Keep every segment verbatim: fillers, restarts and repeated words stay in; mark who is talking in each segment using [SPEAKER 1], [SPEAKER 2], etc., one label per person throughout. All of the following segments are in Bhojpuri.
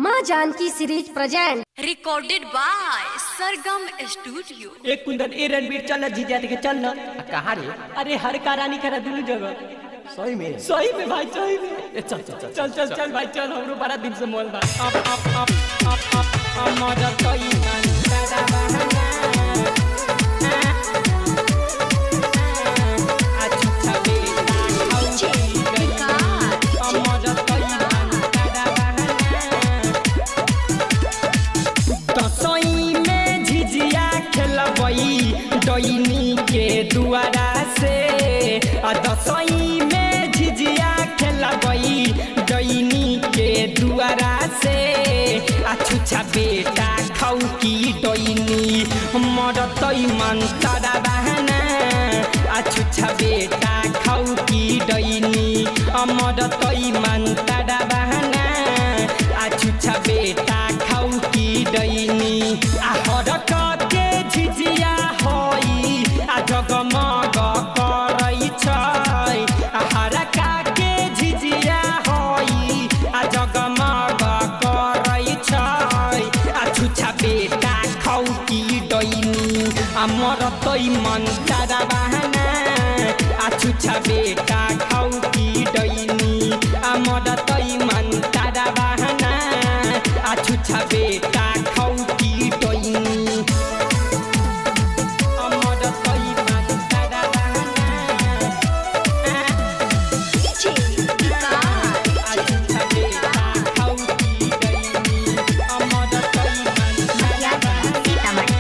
[SPEAKER 1] माँ Janki series present
[SPEAKER 2] recorded by Sargam studio.
[SPEAKER 3] एक कुंदन ए रणवीर चल जीजा के चल न
[SPEAKER 4] कहाँ रे?
[SPEAKER 3] अरे हर कारानी करा दोनों जगह
[SPEAKER 4] सही में
[SPEAKER 3] सही में भाई सही में।
[SPEAKER 4] ए, चल चल चल
[SPEAKER 3] चल चल चल भाई चल हमरो बड़ा दिन से मोल बा अप अप अप अप अप हमारा तई मन दादा बहना अच्छा छबे खाऊची गई हमारा तई मन दादा बहना दसई में झिझिया खेलबई डईनी के दुआरा से आ दसई में झिझिया खेलबई डईनी के दुआरा से आ छुछा बेटा खाऊ की डईनी मरतई मन तारा बहना आ छुछा बेटा खाऊ की डईनी मरतई मन तारा बहना आ छुछा बेटा खाऊ की डईनी आ हरक के झिझिया होई आ जगमग करई छै आ हरका के झिझिया होई आ जगमग करई छै आ छुछा बेटा खाऊ की डईनी आ मरतई मन तारा बहना आ छुछा बेटा खाऊ की डईनी आ मरतई मन तारा बहना आ छुछा बेटा खाऊ की डईनी आ मरतई मन तारा बहना आ छुछा बेटा खाऊ की डईनी आ मरतई मन तारा बहना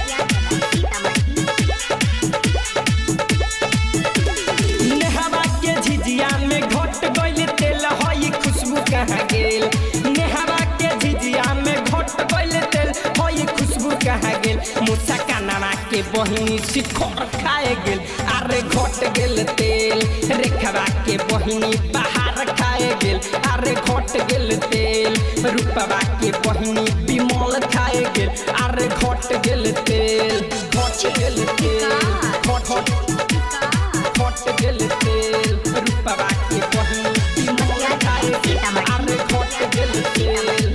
[SPEAKER 3] नेहवा के झिझिया में घोट गइल तेल हई खुशबू कहाँ गेल नेहवा के झिझिया में घोट गइल तेल हई खुशबू कहाँ गेल मुसा कानवा के बहिनी शिखर खाए गेल अरे घोट गेल तेल रेखवा के बहिनी बाहर खाए गेल अरे घोट गेल तेल रूपवा के बहिनी बिमल खाए गेल अरे घोट गेल तेल घोट गेल तेल घोट घोट गेल तेल रूपवा के बहिनी बिमल खाए गेल अरे घोट गेल तेल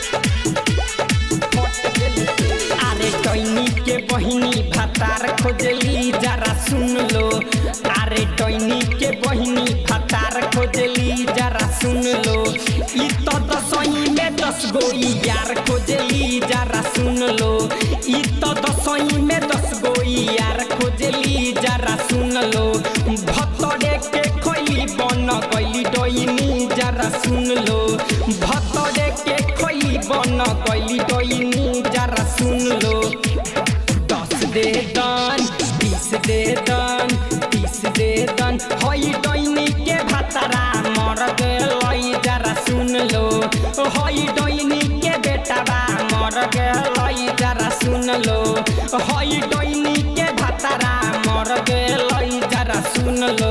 [SPEAKER 3] घोट गेल तेल अरे डईनी के बहिनी भातार खोजली जरा सुन लो अरे डईनी के बहिनी भातार खोजली जरा सुन लो ई तो दसई में दस गो यार खोजली जरा सुन लो ई तो दसई में दस गो यार खोजली जरा सुन लो भतरे के खोई बन गइली डईनी जरा सुन लो भतरे के खोई बन गइली डईनी जरा सुन लो दस दे दान बीस दे दान तीस दे दान हई डईनी के भातारा मर गेलई जरा सुन लो हई डईनी के बेटाबा मर गेलई जरा सुन लो हई डईनी के भातारा मर गेलई जरा सुन लो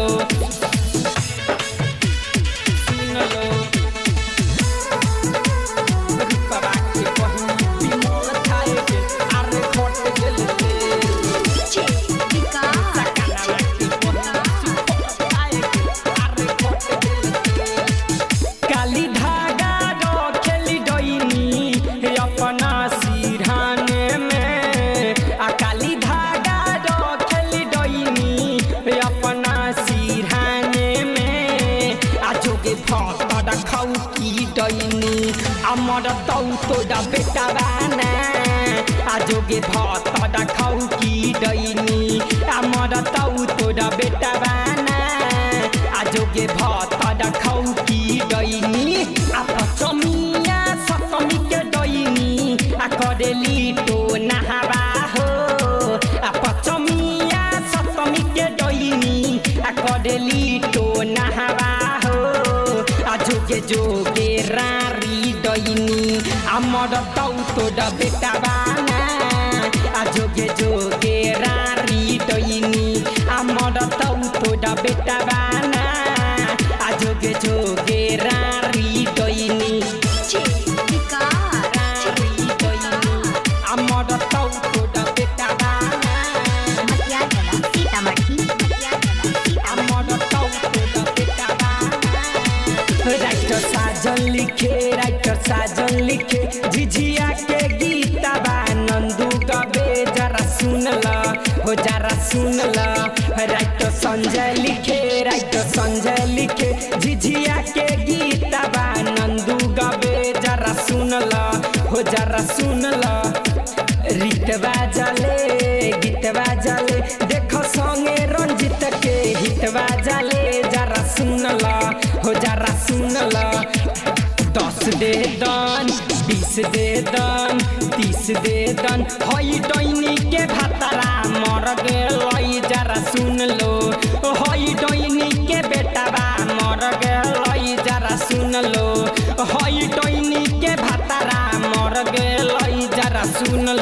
[SPEAKER 3] सुन लो रूपवा के बहिनी बिमल खाए गेल अरे घोट गेल तेल सकानवा के बहिनी शिखर खाए गेल अरे घोट गेल तेल काली धागा रखेली डईनी अपना सिरहाने में आ काली धागा रखेली डईनी अपना सिरहाने में आ जोगे भतर खाऊ की डईनी अमर तौ तोड़ा बेटा बाना आ जोगे भतर खाऊ की डईनी अमर तौ तोड़ा बेटा बाना आ जोगे भतर खाऊ की डईनी आ पचमिया सतमी के डईनी आ करेली तो नहावा हो आ पचमिया सतमी के डईनी आ करेली तो नहावा हो आ जोगे जोगे रारी डईनी अमर तौ तोड़ा बेटा बाना आ जोगे जोगे रारी डईनी अमर तौ तोड़ा बेटा बाना आ जोगे जोगे रारी डईनी रारी डईनी अमर तौ तोड़ा बेटा बाना अमर तौ तोड़ा बेटा बाना राइटर साजन लिखे राइटर साजन लिखे लिखे झिझिया के गीतवा नंदू गबे जरा सुन ल हो जरा सुन ल राइट संजय लिखे राइट संजय लिखे झिझिया के गीतवा नंदू गबे जरा सुन ल हो जरा सुन ल रीतवा जले गीतवा जले देखो संगे रंजित के हितवा जले जरा सुन ल हो जरा सुन ल दस दे दन बीस दे दन तीस दे दन हई डैनी के भातारा मर गेलई जरा सुन लो हई डैनी के बेटावा मर गेलई जरा सुन लो हई डैनी के भातारा मर गेलई जरा सुन